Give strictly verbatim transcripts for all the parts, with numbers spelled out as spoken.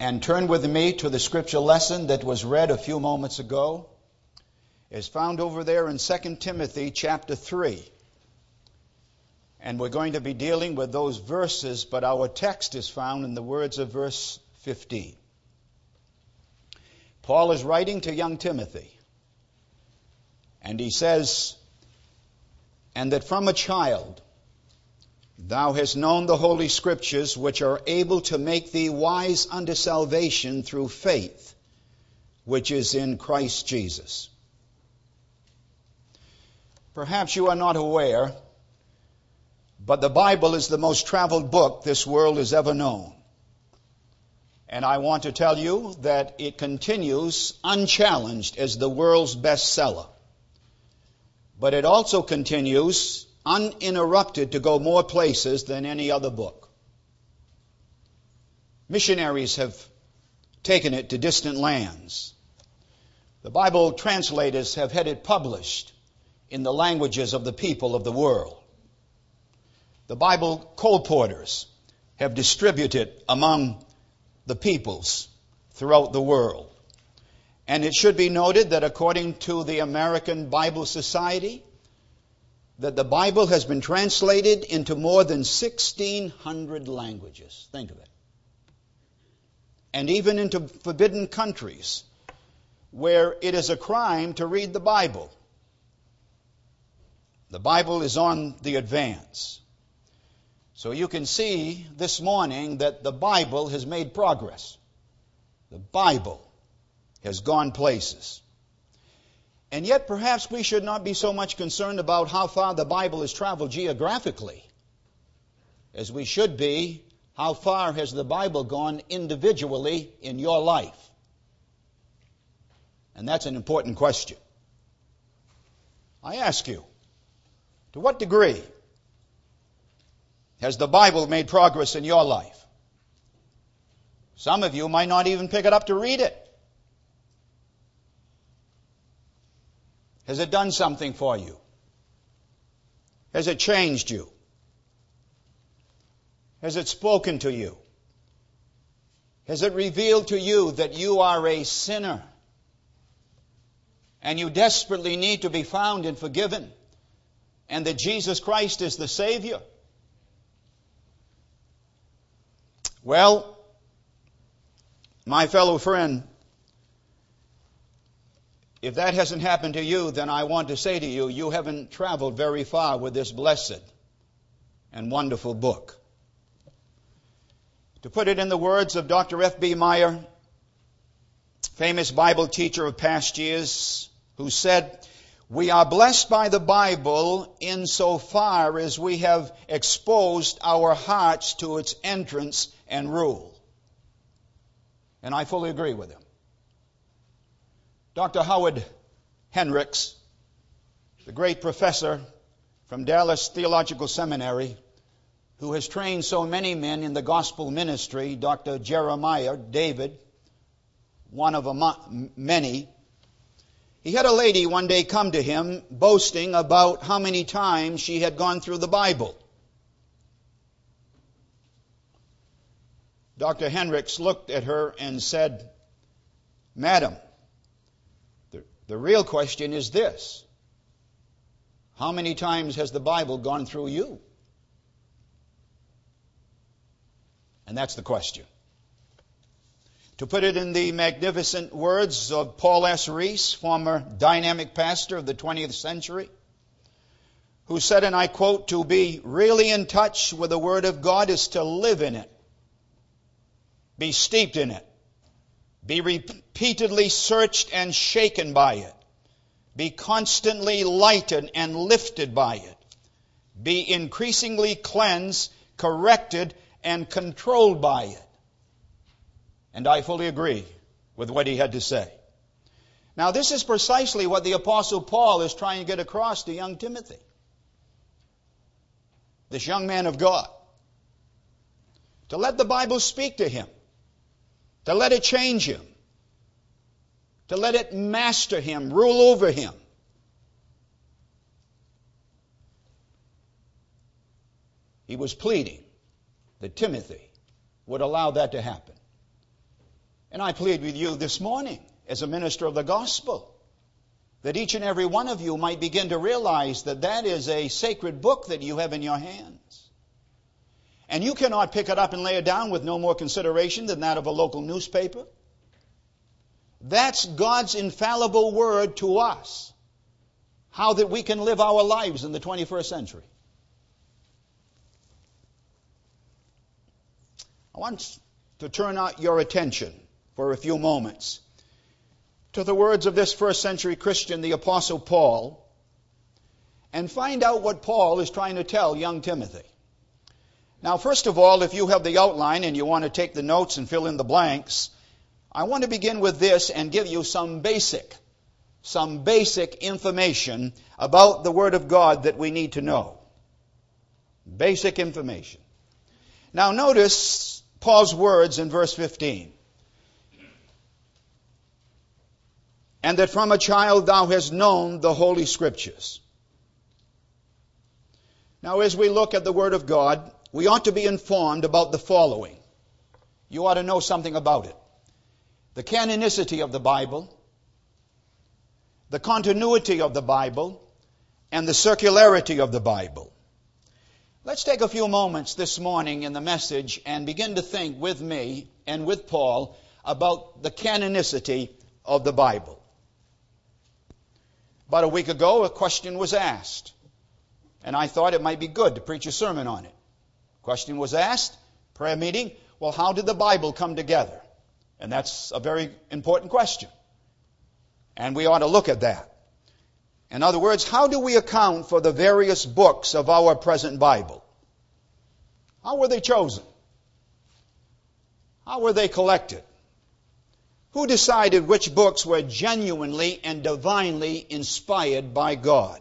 and turn with me to the scripture lesson that was read a few moments ago. It's found over there in Second Timothy chapter three. And we're going to be dealing with those verses, but our text is found in the words of verse fifteen. Paul is writing to young Timothy, and he says, "And that from a child thou hast known the holy scriptures, which are able to make thee wise unto salvation through faith, which is in Christ Jesus." Perhaps you are not aware, but the Bible is the most traveled book this world has ever known. And I want to tell you that it continues unchallenged as the world's bestseller. But it also continues uninterrupted to go more places than any other book. Missionaries have taken it to distant lands. The Bible translators have had it published in the languages of the people of the world. The Bible colporteurs have distributed among the peoples throughout the world. And it should be noted that according to the American Bible Society, that the Bible has been translated into more than sixteen hundred languages. Think of it. And even into forbidden countries where it is a crime to read the Bible. The Bible is on the advance. So you can see this morning that the Bible has made progress. The Bible has gone places. And yet perhaps we should not be so much concerned about how far the Bible has traveled geographically as we should be how far has the Bible gone individually in your life. And that's an important question. I ask you, to what degree has the Bible made progress in your life? Some of you might not even pick it up to read it. Has it done something for you? Has it changed you? Has it spoken to you? Has it revealed to you that you are a sinner and you desperately need to be found and forgiven, and that Jesus Christ is the Savior? Well, my fellow friend, if that hasn't happened to you, then I want to say to you, you haven't traveled very far with this blessed and wonderful book. To put it in the words of Doctor F B Meyer, famous Bible teacher of past years, who said, "We are blessed by the Bible insofar as we have exposed our hearts to its entrance and rule." And I fully agree with him. Doctor Howard Hendricks, the great professor from Dallas Theological Seminary, who has trained so many men in the gospel ministry, Doctor Jeremiah David, one of among many, he had a lady one day come to him boasting about how many times she had gone through the Bible. Doctor Hendricks looked at her and said, "Madam, the, the real question is this. How many times has the Bible gone through you?" And that's the question. To put it in the magnificent words of Paul S. Reese, former dynamic pastor of the twentieth century, who said, and I quote, "To be really in touch with the Word of God is to live in it, be steeped in it, be repeatedly searched and shaken by it, be constantly lighted and lifted by it, be increasingly cleansed, corrected, and controlled by it." And I fully agree with what he had to say. Now, this is precisely what the Apostle Paul is trying to get across to young Timothy, this young man of God. To let the Bible speak to him, to let it change him, to let it master him, rule over him. He was pleading that Timothy would allow that to happen. And I plead with you this morning, as a minister of the gospel, that each and every one of you might begin to realize that that is a sacred book that you have in your hands. And you cannot pick it up and lay it down with no more consideration than that of a local newspaper. That's God's infallible word to us, how that we can live our lives in the twenty-first century. I want to turn out your attention for a few moments to the words of this first century Christian, the Apostle Paul, and find out what Paul is trying to tell young Timothy. Now, first of all, if you have the outline and you want to take the notes and fill in the blanks, I want to begin with this and give you some basic, some basic information about the Word of God that we need to know. Basic information. Now, notice Paul's words in verse fifteen. And that from a child thou hast known the Holy Scriptures. Now, as we look at the Word of God, we ought to be informed about the following. You ought to know something about it. The canonicity of the Bible, the continuity of the Bible, and the circularity of the Bible. Let's take a few moments this morning in the message and begin to think with me and with Paul about the canonicity of the Bible. About a week ago, a question was asked, and I thought it might be good to preach a sermon on it. Question was asked, prayer meeting, well, how did the Bible come together? And that's a very important question. And we ought to look at that. In other words, how do we account for the various books of our present Bible? How were they chosen? How were they collected? Who decided which books were genuinely and divinely inspired by God?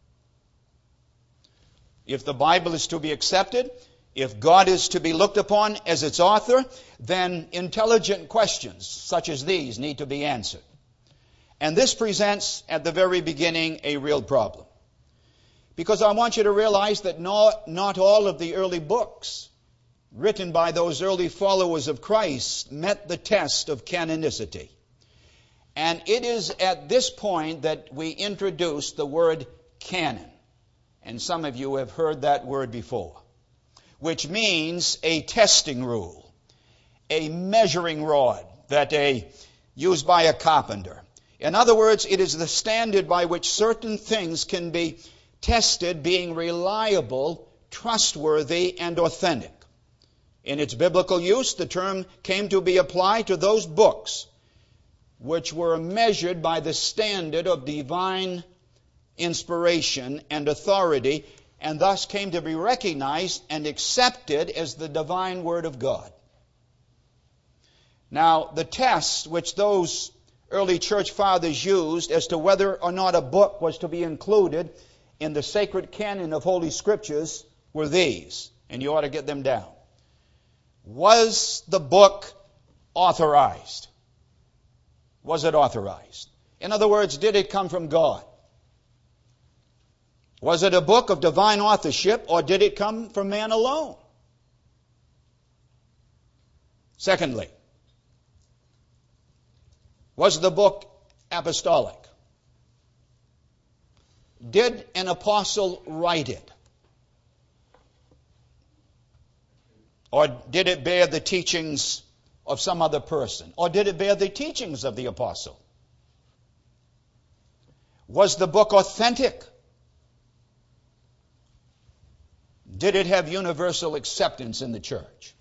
If the Bible is to be accepted, if God is to be looked upon as its author, then intelligent questions such as these need to be answered. And this presents at the very beginning a real problem. Because I want you to realize that not, not all of the early books written by those early followers of Christ met the test of canonicity. And it is at this point that we introduce the word canon. And some of you have heard that word before, which means a testing rule, a measuring rod that a used by a carpenter. In other words, it is the standard by which certain things can be tested, being reliable, trustworthy, and authentic. In its biblical use, the term came to be applied to those books which were measured by the standard of divine inspiration and authority, and thus came to be recognized and accepted as the divine Word of God. Now, the tests which those early church fathers used as to whether or not a book was to be included in the sacred canon of Holy Scriptures were these, and you ought to get them down. Was the book authorized? Was it authorized? In other words, did it come from God? Was it a book of divine authorship, or did it come from man alone? Secondly, was the book apostolic? Did an apostle write it? Or did it bear the teachings of some other person? Or did it bear the teachings of the apostle? Was the book authentic? Did it have universal acceptance in the church?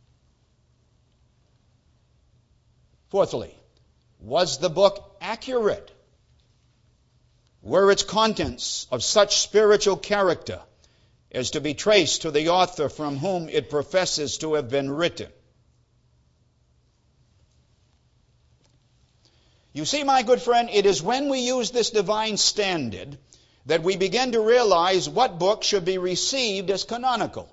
Fourthly, was the book accurate? Were its contents of such spiritual character as to be traced to the author from whom it professes to have been written? You see, my good friend, it is when we use this divine standard that we begin to realize what book should be received as canonical.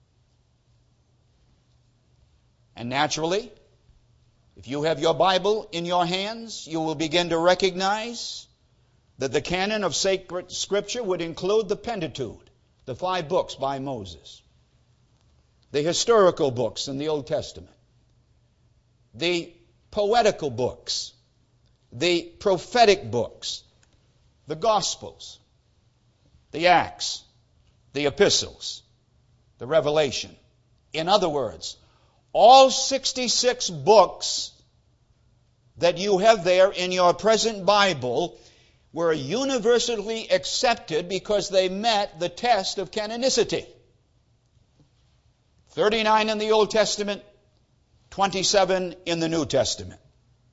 And naturally, if you have your Bible in your hands, you will begin to recognize that the canon of sacred Scripture would include the Pentateuch, the five books by Moses, the historical books in the Old Testament, the poetical books, the prophetic books, the Gospels, the Acts, the Epistles, the Revelation. In other words, all sixty-six books that you have there in your present Bible were universally accepted because they met the test of canonicity. thirty-nine in the Old Testament, twenty-seven in the New Testament.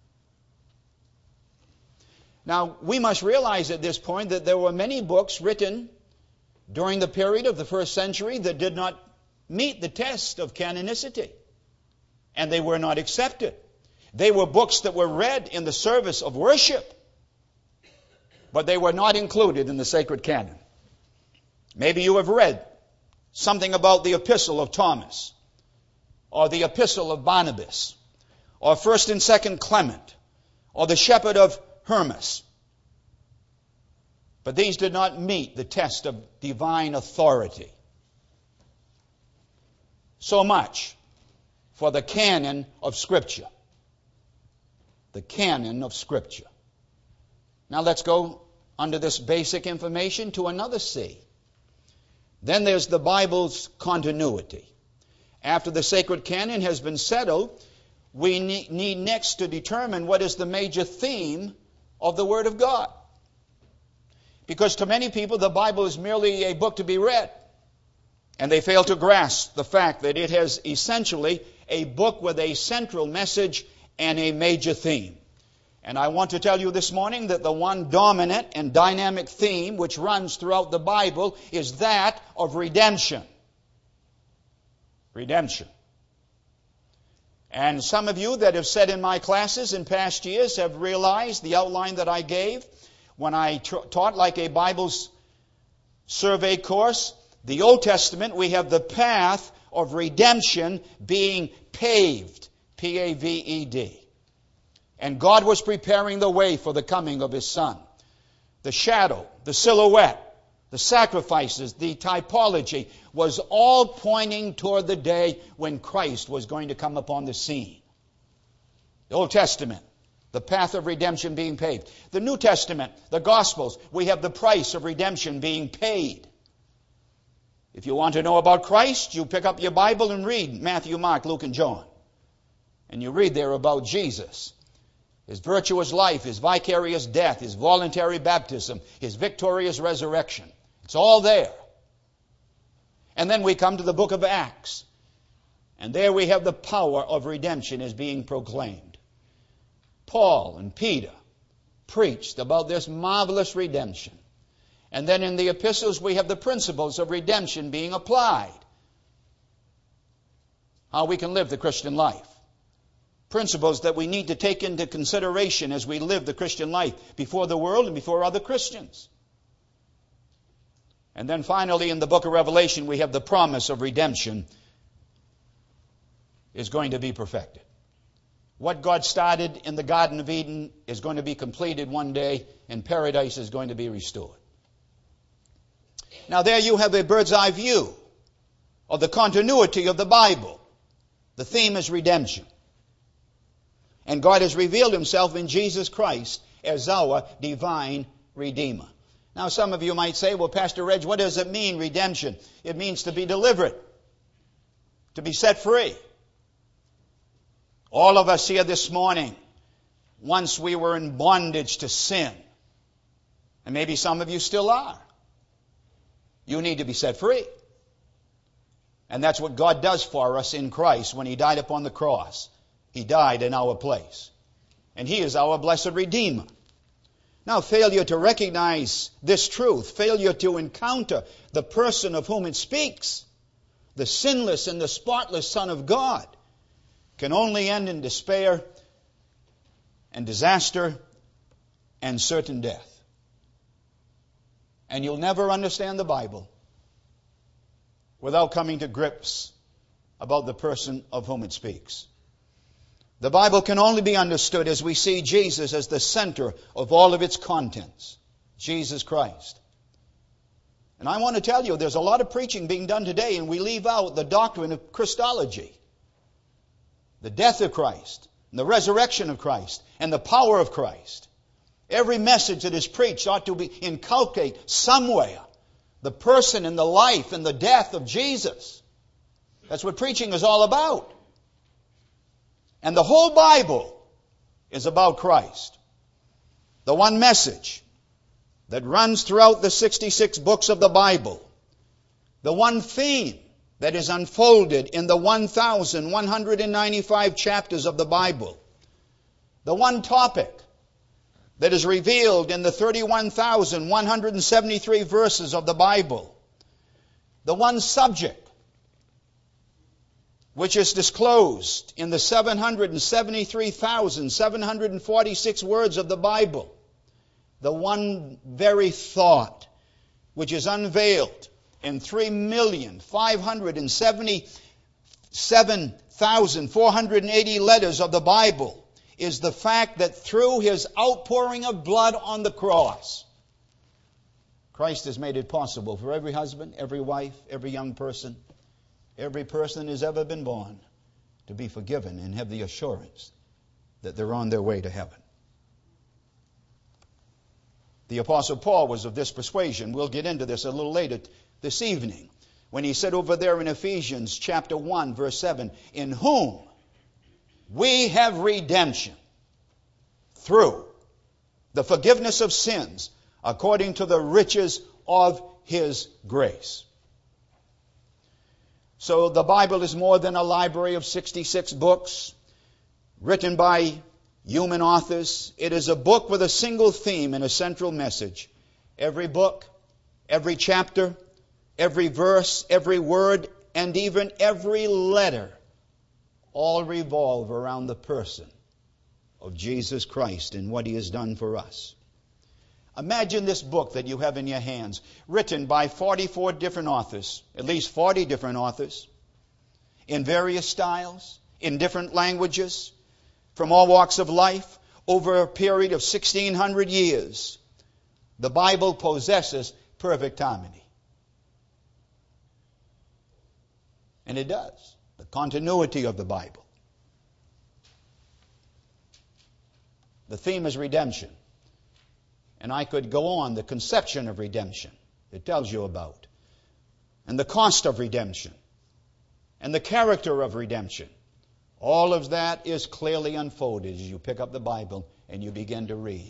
Now, we must realize at this point that there were many books written during the period of the first century that did not meet the test of canonicity, and they were not accepted. They were books that were read in the service of worship, but they were not included in the sacred canon. Maybe you have read something about the Epistle of Thomas, or the Epistle of Barnabas, or First and Second Clement, or the Shepherd of Hermas. But these did not meet the test of divine authority. So much for the canon of Scripture. The canon of Scripture. Now let's go under this basic information to another C. Then there's the Bible's continuity. After the sacred canon has been settled, we need next to determine what is the major theme of the Word of God. Because to many people, the Bible is merely a book to be read. And they fail to grasp the fact that it has essentially a book with a central message and a major theme. And I want to tell you this morning that the one dominant and dynamic theme which runs throughout the Bible is that of redemption. Redemption. And some of you that have sat in my classes in past years have realized the outline that I gave when I t- taught like a Bible's survey course. The Old Testament, we have the path of redemption being paved. P A V E D. And God was preparing the way for the coming of His Son. The shadow, the silhouette, the sacrifices, the typology was all pointing toward the day when Christ was going to come upon the scene. The Old Testament, the path of redemption being paved. The New Testament, the Gospels, we have the price of redemption being paid. If you want to know about Christ, you pick up your Bible and read Matthew, Mark, Luke, and John. And you read there about Jesus. His virtuous life, His vicarious death, His voluntary baptism, His victorious resurrection. It's all there. And then we come to the book of Acts. And there we have the power of redemption as being proclaimed. Paul and Peter preached about this marvelous redemption. And then in the epistles we have the principles of redemption being applied. How we can live the Christian life. Principles that we need to take into consideration as we live the Christian life before the world and before other Christians. And then finally in the book of Revelation we have the promise of redemption is going to be perfected. What God started in the Garden of Eden is going to be completed one day, and paradise is going to be restored. Now there you have a bird's eye view of the continuity of the Bible. The theme is redemption. And God has revealed Himself in Jesus Christ as our divine Redeemer. Now some of you might say, well, Pastor Reg, what does it mean, redemption? It means to be delivered, to be set free. All of us here this morning, once we were in bondage to sin. And maybe some of you still are. You need to be set free. And that's what God does for us in Christ when He died upon the cross. He died in our place. And He is our blessed Redeemer. Now, failure to recognize this truth, failure to encounter the person of whom it speaks, the sinless and the spotless Son of God, can only end in despair and disaster and certain death. And you'll never understand the Bible without coming to grips about the person of whom it speaks. The Bible can only be understood as we see Jesus as the center of all of its contents. Jesus Christ. And I want to tell you, there's a lot of preaching being done today, and we leave out the doctrine of Christology. The death of Christ, and the resurrection of Christ, and the power of Christ. Every message that is preached ought to be inculcate somewhere the person and the life and the death of Jesus. That's what preaching is all about. And the whole Bible is about Christ. The one message that runs throughout the sixty-six books of the Bible. The one theme that is unfolded in the one thousand one hundred ninety-five chapters of the Bible. The one topic that is revealed in the thirty-one thousand one hundred seventy-three verses of the Bible. The one subject which is disclosed in the seven hundred seventy-three thousand seven hundred forty-six words of the Bible. The one very thought which is unveiled in three million five hundred seventy-seven thousand four hundred eighty letters of the Bible is the fact that through His outpouring of blood on the cross, Christ has made it possible for every husband, every wife, every young person, every person who's ever been born to be forgiven and have the assurance that they're on their way to heaven. The Apostle Paul was of this persuasion. We'll get into this a little later this evening, when he said over there in Ephesians chapter one, verse seven, in whom we have redemption through the forgiveness of sins according to the riches of His grace. So the Bible is more than a library of sixty-six books written by human authors. It is a book with a single theme and a central message. Every book, every chapter, every verse, every word, and even every letter all revolve around the person of Jesus Christ and what He has done for us. Imagine this book that you have in your hands, written by forty-four different authors, at least forty different authors, in various styles, in different languages, from all walks of life, over a period of sixteen hundred years. The Bible possesses perfect harmony. And it does. The continuity of the Bible. The theme is redemption. And I could go on, the conception of redemption, it tells you about. And the cost of redemption. And the character of redemption. All of that is clearly unfolded as you pick up the Bible and you begin to read.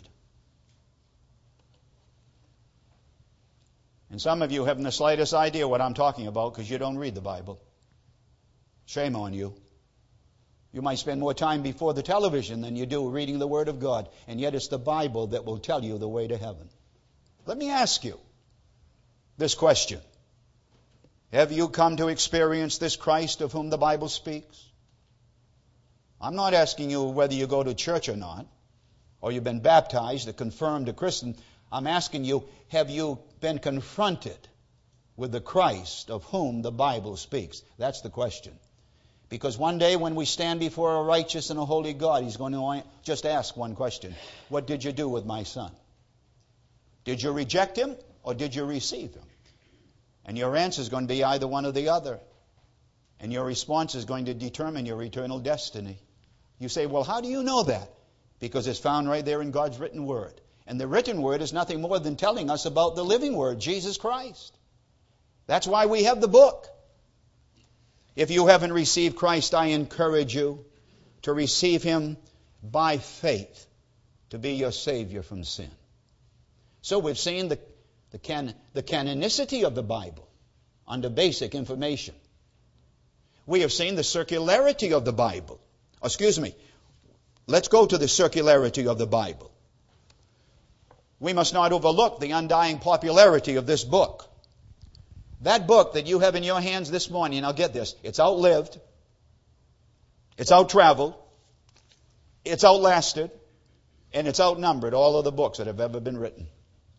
And some of you haven't the slightest idea what I'm talking about because you don't read the Bible. Shame on you. You might spend more time before the television than you do reading the Word of God, and yet it's the Bible that will tell you the way to heaven. Let me ask you this question. Have you come to experience this Christ of whom the Bible speaks? I'm not asking you whether you go to church or not, or you've been baptized or confirmed a Christian. I'm asking you, have you been confronted with the Christ of whom the Bible speaks? That's the question. Because one day when we stand before a righteous and a holy God, He's going to just ask one question. What did you do with my son? Did you reject him or did you receive him? And your answer is going to be either one or the other. And your response is going to determine your eternal destiny. You say, well, how do you know that? Because it's found right there in God's written word. And the written word is nothing more than telling us about the living word, Jesus Christ. That's why we have the book. If you haven't received Christ, I encourage you to receive Him by faith to be your Savior from sin. So we've seen the, the, can, the canonicity of the Bible under basic information. We have seen the circularity of the Bible. Excuse me. Let's go to the circularity of the Bible. We must not overlook the undying popularity of this book. That book that you have in your hands this morning, now get this, it's outlived, it's out-traveled, it's outlasted, and it's outnumbered all of the books that have ever been written.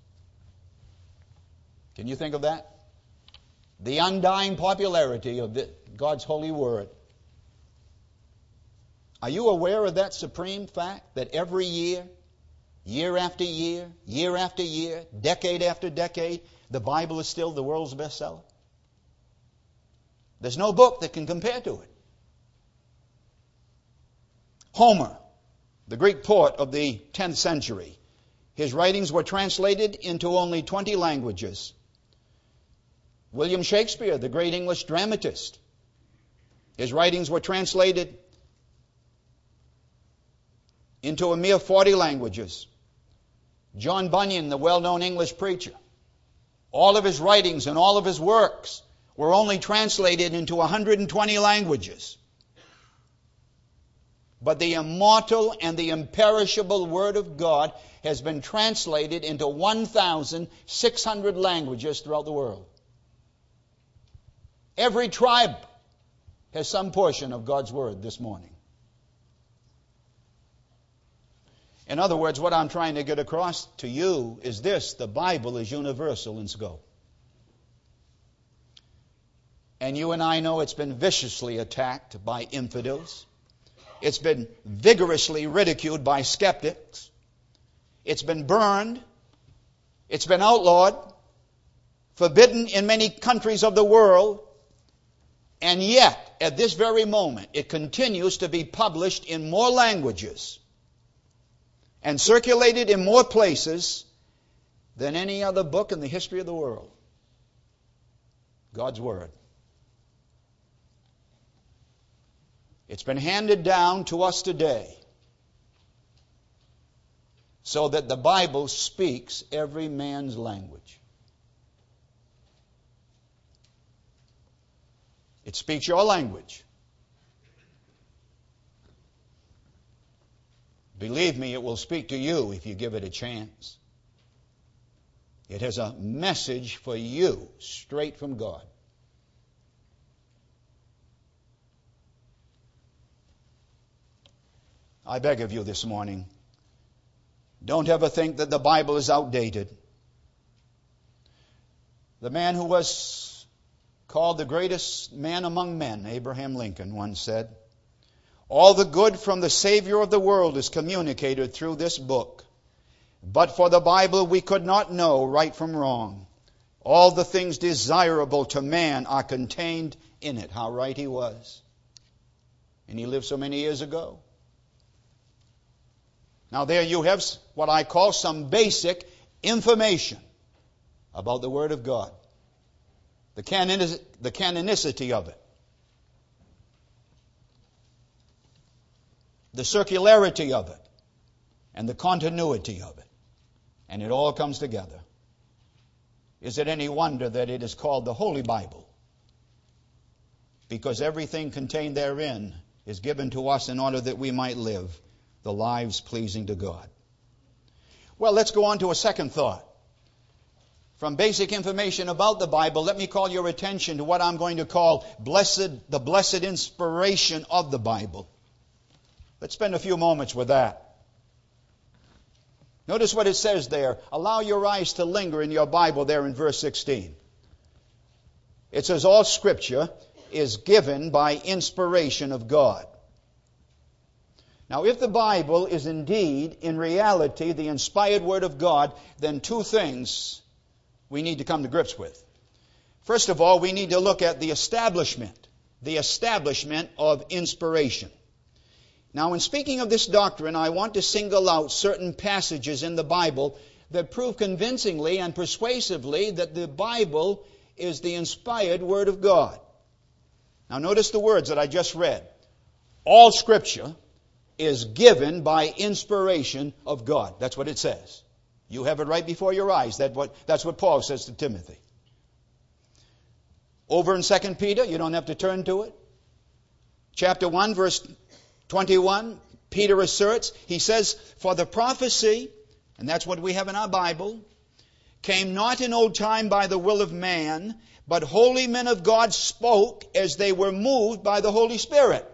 Can you think of that? The undying popularity of the, God's holy word. Are you aware of that supreme fact that every year, year after year, year after year, decade after decade, the Bible is still the world's bestseller? There's no book that can compare to it. Homer, the Greek poet of the tenth century. His writings were translated into only twenty languages. William Shakespeare, the great English dramatist, his writings were translated into a mere forty languages. John Bunyan, the well-known English preacher, all of his writings and all of his works were only translated into one hundred twenty languages. But the immortal and the imperishable Word of God has been translated into one thousand six hundred languages throughout the world. Every tribe has some portion of God's Word this morning. In other words, what I'm trying to get across to you is this: the Bible is universal in scope. And you and I know it's been viciously attacked by infidels. It's been vigorously ridiculed by skeptics. It's been burned. It's been outlawed, forbidden in many countries of the world. And yet, at this very moment, it continues to be published in more languages and circulated in more places than any other book in the history of the world. God's Word. It's been handed down to us today so that the Bible speaks every man's language. It speaks your language. Believe me, it will speak to you if you give it a chance. It has a message for you straight from God. I beg of you this morning, don't ever think that the Bible is outdated. The man who was called the greatest man among men, Abraham Lincoln, once said, "All the good from the Savior of the world is communicated through this book. But for the Bible we could not know right from wrong. All the things desirable to man are contained in it." How right he was. And he lived so many years ago. Now there you have what I call some basic information about the Word of God. The canonic- the canonicity of it. The circularity of it. And the continuity of it. And it all comes together. Is it any wonder that it is called the Holy Bible? Because everything contained therein is given to us in order that we might live the lives pleasing to God. Well, let's go on to a second thought. From basic information about the Bible, let me call your attention to what I'm going to call blessed, the blessed inspiration of the Bible. Let's spend a few moments with that. Notice what it says there. Allow your eyes to linger in your Bible there in verse sixteen. It says, all Scripture is given by inspiration of God. Now, if the Bible is indeed, in reality, the inspired Word of God, then two things we need to come to grips with. First of all, we need to look at the establishment, the establishment of inspiration. Now, in speaking of this doctrine, I want to single out certain passages in the Bible that prove convincingly and persuasively that the Bible is the inspired Word of God. Now, notice the words that I just read. All Scripture is given by inspiration of God. That's what it says. You have it right before your eyes. That what, that's what Paul says to Timothy. Over in Second Peter, you don't have to turn to it. Chapter one, verse twenty-one, Peter asserts, he says, for the prophecy, and that's what we have in our Bible, came not in old time by the will of man, but holy men of God spoke as they were moved by the Holy Spirit.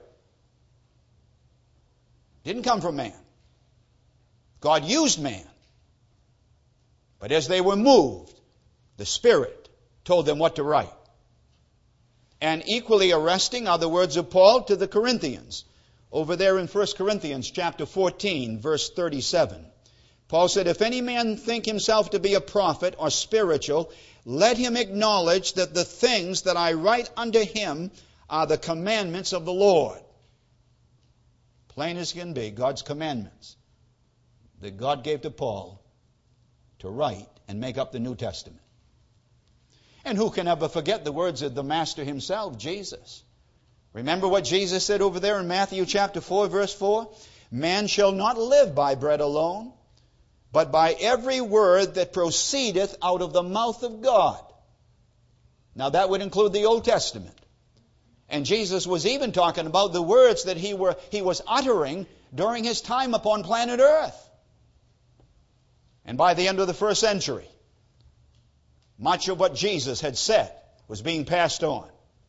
Didn't come from man. God used man. But as they were moved, the Spirit told them what to write. And equally arresting are the words of Paul to the Corinthians. Over there in First Corinthians chapter fourteen, verse thirty-seven. Paul said, if any man think himself to be a prophet or spiritual, let him acknowledge that the things that I write unto him are the commandments of the Lord. plain as can be, God's commandments that God gave to Paul to write and make up the New Testament. And who can ever forget the words of the Master himself, Jesus? Remember what Jesus said over there in Matthew chapter four, verse four? Man shall not live by bread alone, but by every word that proceedeth out of the mouth of God. Now that would include the Old Testament. And Jesus was even talking about the words that he, were, he was uttering during his time upon planet Earth. And by the end of the first century, much of what Jesus had said was being passed on.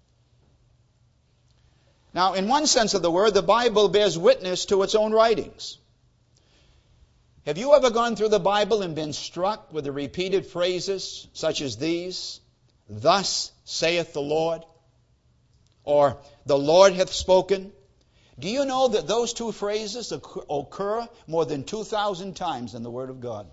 Now, in one sense of the word, the Bible bears witness to its own writings. Have you ever gone through the Bible and been struck with the repeated phrases such as these? Thus saith the Lord, or the Lord hath spoken. Do you know that those two phrases occur more than two thousand times in the Word of God?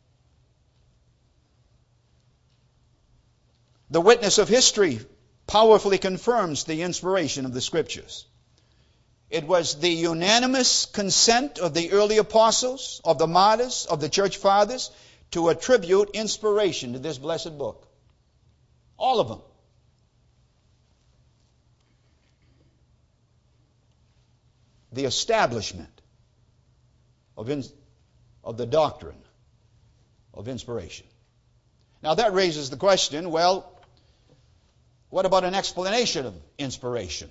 The witness of history powerfully confirms the inspiration of the Scriptures. It was the unanimous consent of the early apostles, of the martyrs, of the church fathers, to attribute inspiration to this blessed book. All of them. The establishment of, in, of the doctrine of inspiration. Now that raises the question, well, what about an explanation of inspiration?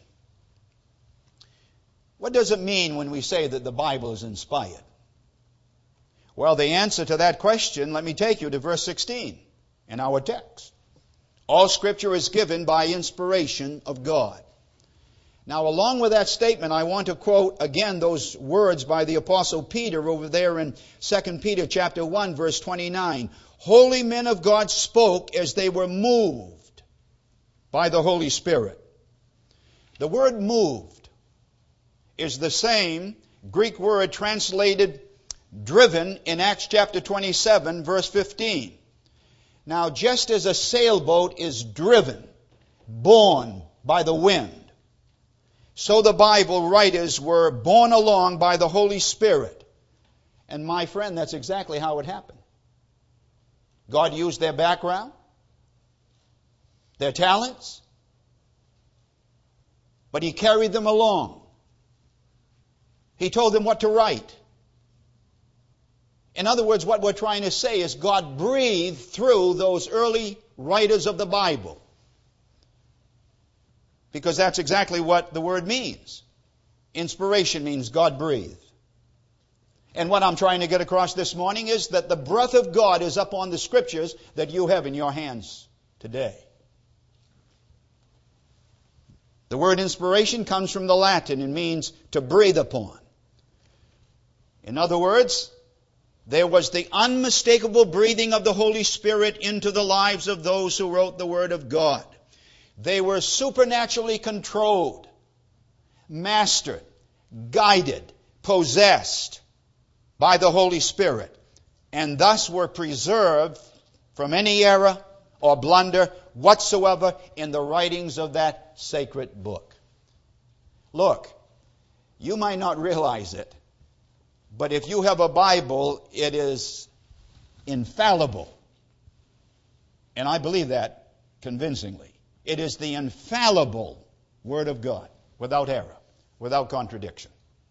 What does it mean when we say that the Bible is inspired? Well, the answer to that question, let me take you to verse sixteen in our text. All Scripture is given by inspiration of God. Now, along with that statement, I want to quote again those words by the Apostle Peter over there in Second Peter chapter one, verse twenty-nine. Holy men of God spoke as they were moved by the Holy Spirit. The word moved is the same Greek word translated driven in Acts chapter twenty-seven, verse fifteen. Now, just as a sailboat is driven, borne by the wind, so the Bible writers were borne along by the Holy Spirit. And my friend, that's exactly how it happened. God used their background, their talents, but He carried them along. He told them what to write. In other words, what we're trying to say is God breathed through those early writers of the Bible. Because that's exactly what the word means. Inspiration means God breathed. And what I'm trying to get across this morning is that the breath of God is upon the Scriptures that you have in your hands today. The word inspiration comes from the Latin and means to breathe upon. In other words, there was the unmistakable breathing of the Holy Spirit into the lives of those who wrote the Word of God. They were supernaturally controlled, mastered, guided, possessed by the Holy Spirit, and thus were preserved from any error or blunder whatsoever in the writings of that sacred book. Look, you might not realize it, but if you have a Bible, it is infallible. And I believe that convincingly. It is the infallible Word of God, without error, without contradiction.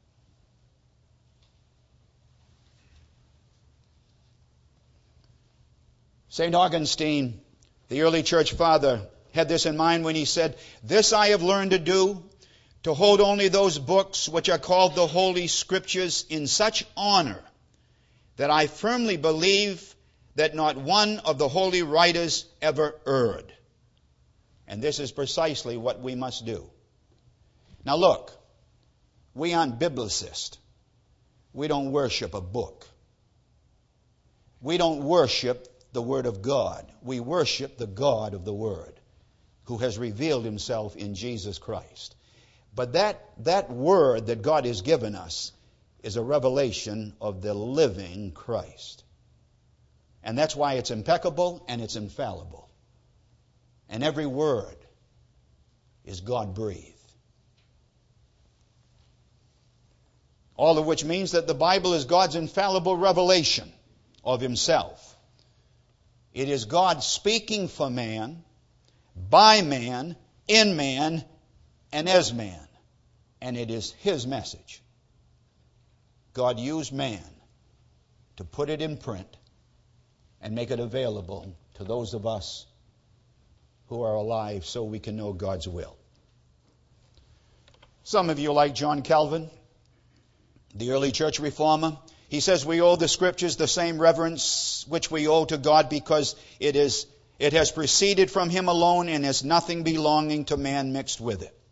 Saint Augustine, the early church father, had this in mind when he said, "This I have learned to do, to hold only those books which are called the Holy Scriptures in such honor that I firmly believe that not one of the holy writers ever erred." And this is precisely what we must do. Now look, we aren't biblicists. We don't worship a book. We don't worship the Word of God. We worship the God of the Word, who has revealed Himself in Jesus Christ. But that, that Word that God has given us is a revelation of the living Christ. And that's why it's impeccable and it's infallible. And every word is God-breathed. All of which means that the Bible is God's infallible revelation of himself. It is God speaking for man, by man, in man, and as man. And it is his message. God used man to put it in print and make it available to those of us who are alive so we can know God's will. Some of you like John Calvin, the early church reformer. He says we owe the Scriptures the same reverence which we owe to God because it is it has proceeded from him alone and has nothing belonging to man mixed with it.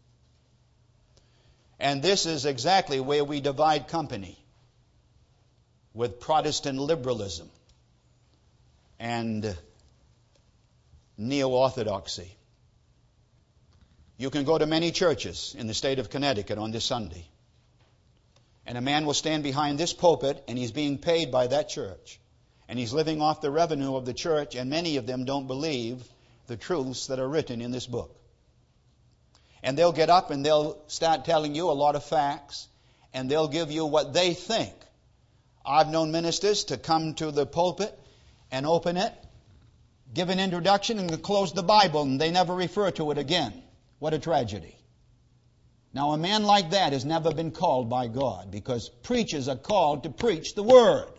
And this is exactly where we divide company with Protestant liberalism and neo-orthodoxy. You can go to many churches in the state of Connecticut on this Sunday, and a man will stand behind this pulpit, and he's being paid by that church, and he's living off the revenue of the church, and many of them don't believe the truths that are written in this book. And they'll get up and they'll start telling you a lot of facts, and they'll give you what they think. I've known ministers to come to the pulpit and open it, give an introduction, and close the Bible, and they never refer to it again. What a tragedy. Now, a man like that has never been called by God, because preachers are called to preach the Word.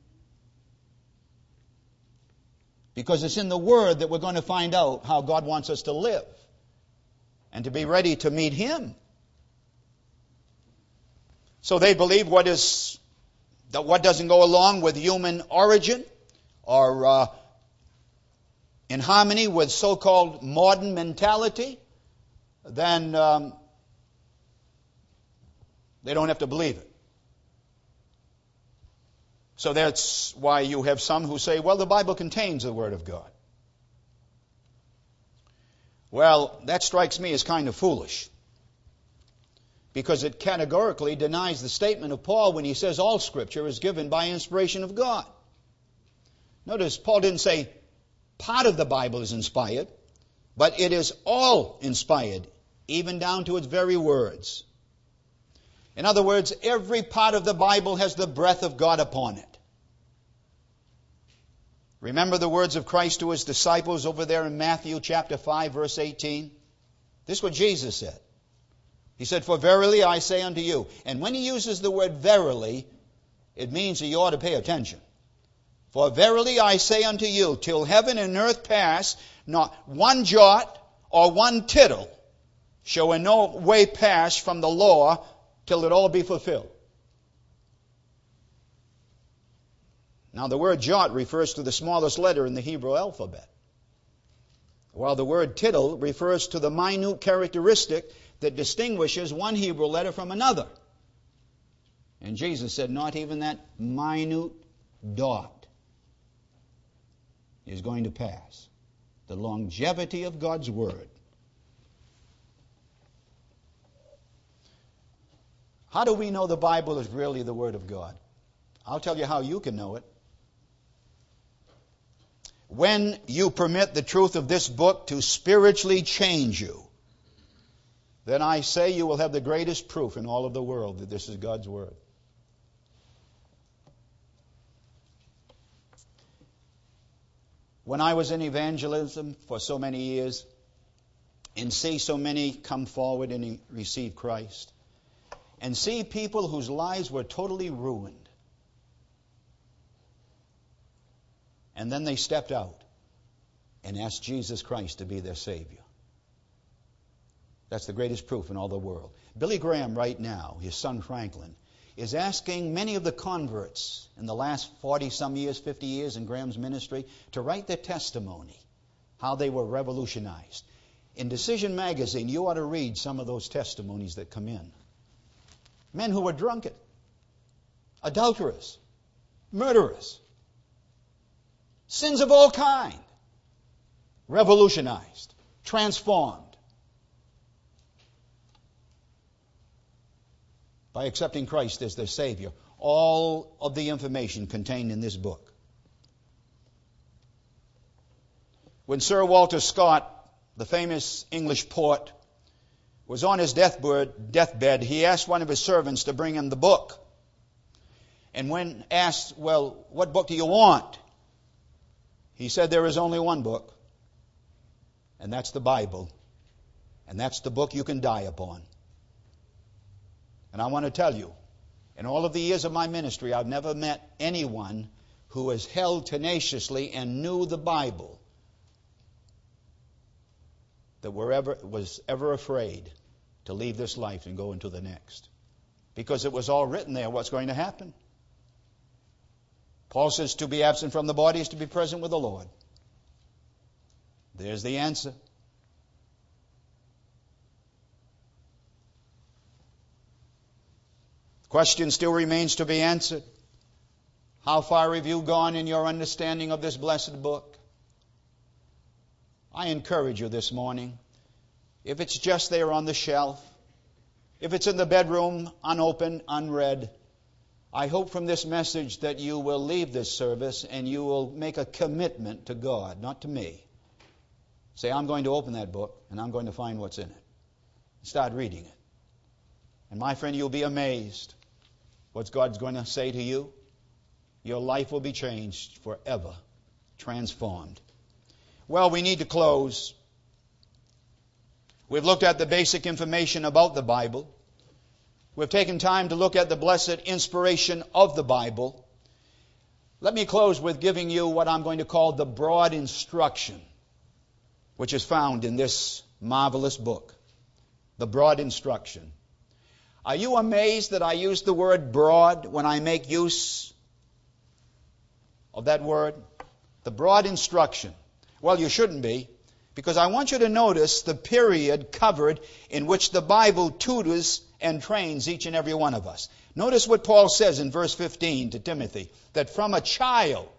Because it's in the Word that we're going to find out how God wants us to live and to be ready to meet Him. So they believe what is that what doesn't go along with human origin or uh, in harmony with so-called modern mentality, then um, they don't have to believe it. So that's why you have some who say, well, the Bible contains the Word of God. Well, that strikes me as kind of foolish, because it categorically denies the statement of Paul when he says all Scripture is given by inspiration of God. Notice, Paul didn't say part of the Bible is inspired, but it is all inspired, even down to its very words. In other words, every part of the Bible has the breath of God upon it. Remember the words of Christ to his disciples over there in Matthew chapter five, verse eighteen? This is what Jesus said. He said, "For verily I say unto you," and when he uses the word verily, it means that you ought to pay attention. "For verily I say unto you, till heaven and earth pass, not one jot or one tittle shall in no way pass from the law till it all be fulfilled." Now the word jot refers to the smallest letter in the Hebrew alphabet, while the word tittle refers to the minute characteristic that distinguishes one Hebrew letter from another. And Jesus said not even that minute dot is going to pass. The longevity of God's Word. How do we know the Bible is really the Word of God? I'll tell you how you can know it. When you permit the truth of this book to spiritually change you, then I say you will have the greatest proof in all of the world that this is God's Word. When I was in evangelism for so many years and see so many come forward and receive Christ, and see people whose lives were totally ruined, and then they stepped out and asked Jesus Christ to be their Savior. That's the greatest proof in all the world. Billy Graham right now, his son Franklin, is asking many of the converts in the last forty-some years, fifty years in Graham's ministry to write their testimony, how they were revolutionized. In Decision magazine, you ought to read some of those testimonies that come in. Men who were drunken, adulterers, murderers, sins of all kind, revolutionized, transformed by accepting Christ as their Savior. All of the information contained in this book. When Sir Walter Scott, the famous English poet, was on his deathbed, deathbed, he asked one of his servants to bring him the book And when asked, well, what book do you want? He said there is only one book, and that's the Bible. And that's the book you can die upon. And I want to tell you, in all of the years of my ministry, I've never met anyone who has held tenaciously and knew the Bible that were ever, was ever afraid to leave this life and go into the next. Because it was all written there what's going to happen. Paul says to be absent from the body is to be present with the Lord. There's the answer. The question still remains to be answered. How far have you gone in your understanding of this blessed book? I encourage you this morning, if it's just there on the shelf, if it's in the bedroom, unopened, unread, I hope from this message that you will leave this service and you will make a commitment to God, not to me. Say, I'm going to open that book and I'm going to find what's in it. Start reading it. And my friend, you'll be amazed what God's going to say to you. Your life will be changed forever, transformed. Well, we need to close. We've looked at the basic information about the Bible. We've taken time to look at the blessed inspiration of the Bible. Let me close with giving you what I'm going to call the broad instruction, which is found in this marvelous book. The broad instruction. Are you amazed that I use the word broad when I make use of that word? The broad instruction. Well, you shouldn't be, because I want you to notice the period covered in which the Bible tutors and trains each and every one of us. Notice what Paul says in verse fifteen to Timothy, that from a child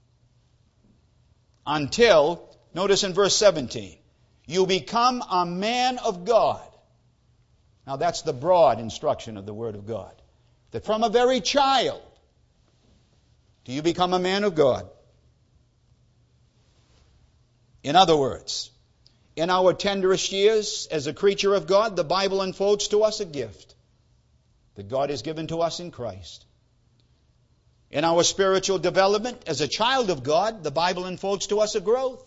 until, notice in verse seventeen, you become a man of God. Now that's the broad instruction of the Word of God. That from a very child do you become a man of God. In other words, in our tenderest years as a creature of God, the Bible unfolds to us a gift that God has given to us in Christ. In our spiritual development as a child of God, the Bible unfolds to us a growth.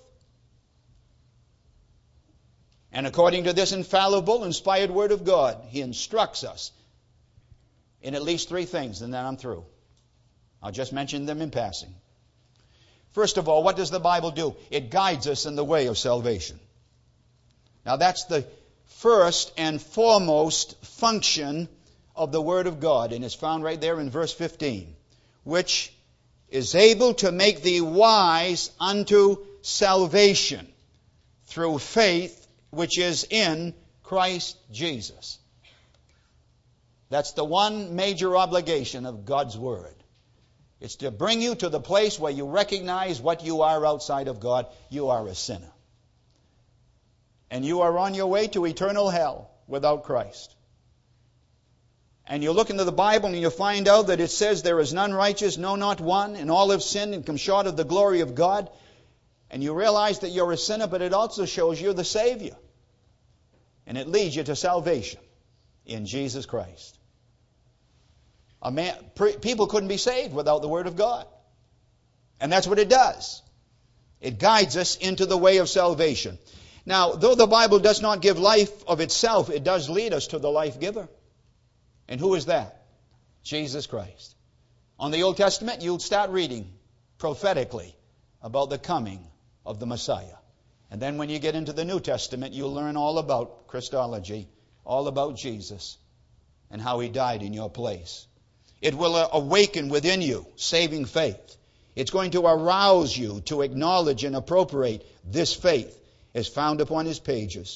And according to this infallible, inspired Word of God, He instructs us in at least three things, and then I'm through. I'll just mention them in passing. First of all, what does the Bible do? It guides us in the way of salvation. Now that's the first and foremost function of the Word of God, and it's found right there in verse fifteen, which is able to make thee wise unto salvation through faith which is in Christ Jesus. That's the one major obligation of God's Word. It's to bring you to the place where you recognize what you are outside of God. You are a sinner. And you are on your way to eternal hell without Christ. And you look into the Bible and you find out that it says there is none righteous, no, not one, and all have sinned and come short of the glory of God. And you realize that you're a sinner, but it also shows you're the Savior. And it leads you to salvation in Jesus Christ. A man, people couldn't be saved without the Word of God. And that's what it does. It guides us into the way of salvation. Now, though the Bible does not give life of itself, it does lead us to the life giver. And who is that? Jesus Christ. On the Old Testament, you'll start reading prophetically about the coming of the Messiah. And then when you get into the New Testament, you'll learn all about Christology, all about Jesus, and how He died in your place. It will awaken within you saving faith. It's going to arouse you to acknowledge and appropriate this faith as found upon His pages.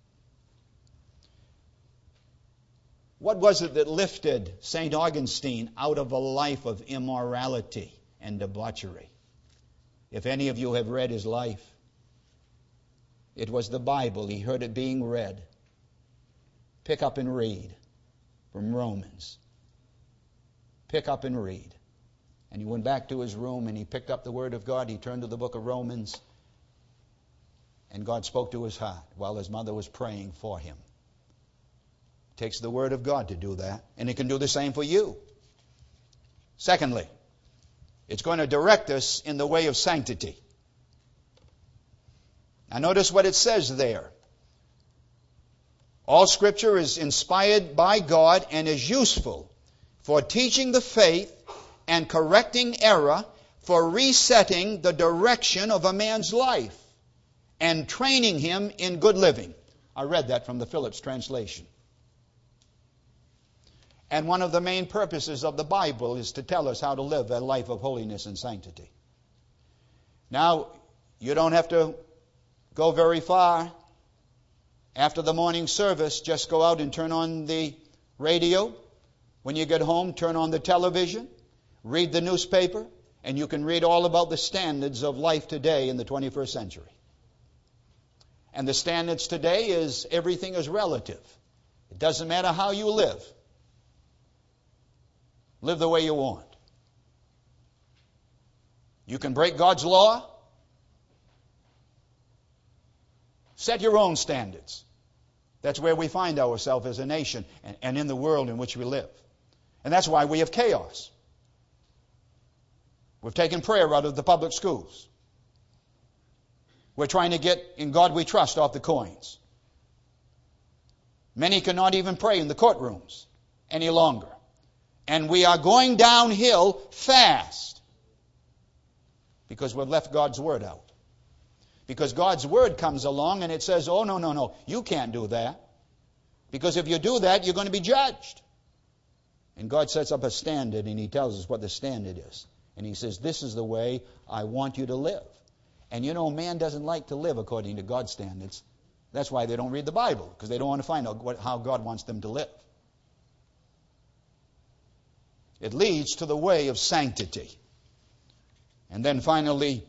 What was it that lifted Saint Augustine out of a life of immorality and debauchery? If any of you have read his life, it was the Bible. He heard it being read. Pick up and read from Romans. Pick up and read. And he went back to his room and he picked up the Word of God. He turned to the book of Romans. And God spoke to his heart while his mother was praying for him. It takes the Word of God to do that. And it can do the same for you. Secondly, it's going to direct us in the way of sanctity. Now notice what it says there. All Scripture is inspired by God and is useful for teaching the faith and correcting error, for resetting the direction of a man's life and training him in good living. I read that from the Phillips translation. And one of the main purposes of the Bible is to tell us how to live a life of holiness and sanctity. Now, you don't have to go very far. After the morning service, just go out and turn on the radio. When you get home, turn on the television, read the newspaper, and you can read all about the standards of life today in the twenty-first century. And the standards today is everything is relative. It doesn't matter how you live. Live the way you want. You can break God's law. Set your own standards. That's where we find ourselves as a nation and, and in the world in which we live. And that's why we have chaos. We've taken prayer out of the public schools. We're trying to get In God We Trust off the coins. Many cannot even pray in the courtrooms any longer. And we are going downhill fast because we've left God's Word out. Because God's Word comes along and it says, oh, no, no, no, you can't do that. Because if you do that, you're going to be judged. And God sets up a standard and He tells us what the standard is. And He says, this is the way I want you to live. And you know, man doesn't like to live according to God's standards. That's why they don't read the Bible, because they don't want to find out what, how God wants them to live. It leads to the way of sanctity. And then finally,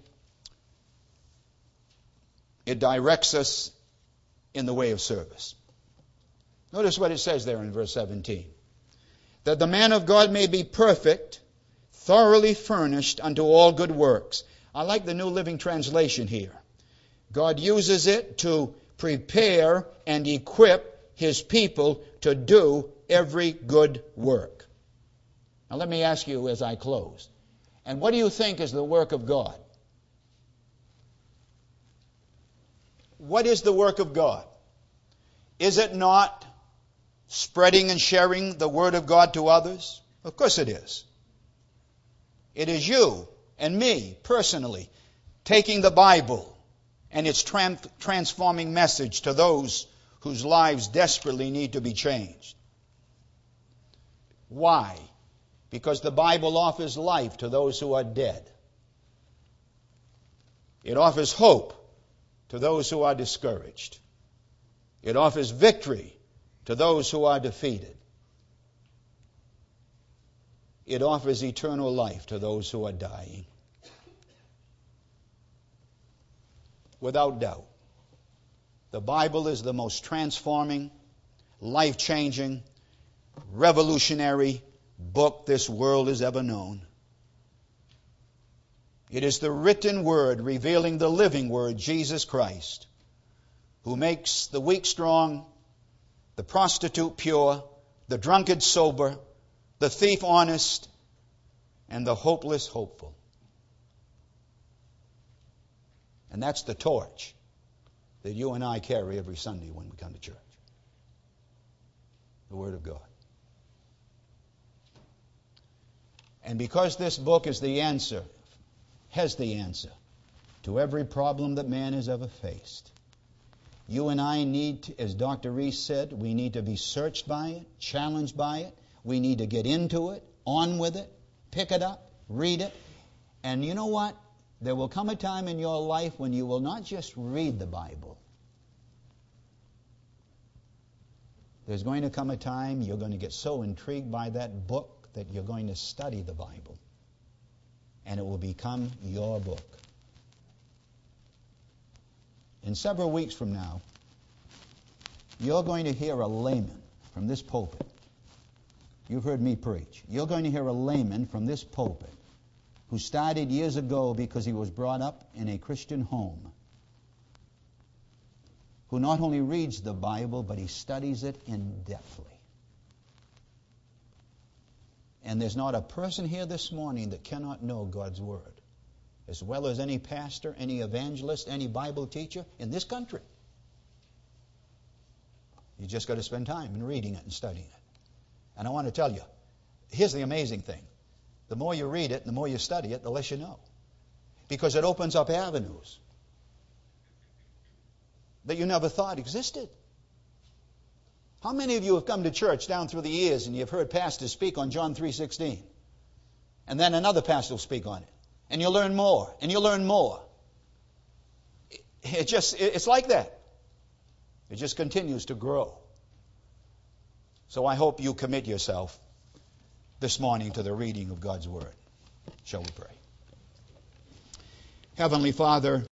it directs us in the way of service. Notice what it says there in verse seventeen. That the man of God may be perfect, thoroughly furnished unto all good works. I like the New Living Translation here. God uses it to prepare and equip His people to do every good work. Now let me ask you as I close. And what do you think is the work of God? What is the work of God? Is it not spreading and sharing the Word of God to others? Of course it is. It is you and me, personally, taking the Bible and its tran- transforming message to those whose lives desperately need to be changed. Why? Because the Bible offers life to those who are dead. It offers hope to those who are discouraged. It offers victory to those who are defeated. It offers eternal life to those who are dying. Without doubt, the Bible is the most transforming, life-changing, revolutionary book this world has ever known. It is the written Word revealing the living Word, Jesus Christ, who makes the weak strong, the prostitute pure, the drunkard sober, the thief honest, and the hopeless hopeful. And that's the torch that you and I carry every Sunday when we come to church. The Word of God. And because this book is the answer, has the answer to every problem that man has ever faced, you and I need, to, as Doctor Reese said, we need to be searched by it, challenged by it. We need to get into it, on with it, pick it up, read it. And you know what? There will come a time in your life when you will not just read the Bible. There's going to come a time you're going to get so intrigued by that book that you're going to study the Bible. And it will become your book. In several weeks from now, you're going to hear a layman from this pulpit. You've heard me preach. You're going to hear a layman from this pulpit who started years ago because he was brought up in a Christian home, who not only reads the Bible, but he studies it in-depthly. And there's not a person here this morning that cannot know God's Word, as well as any pastor, any evangelist, any Bible teacher in this country. You just got to spend time in reading it and studying it. And I want to tell you, here's the amazing thing. The more you read it, the more you study it, the less you know. Because it opens up avenues that you never thought existed. How many of you have come to church down through the years and you've heard pastors speak on John three sixteen? And then another pastor will speak on it. And you'll learn more, and you'll learn more. It just, it's like that. It just continues to grow. So I hope you commit yourself this morning to the reading of God's Word. Shall we pray? Heavenly Father,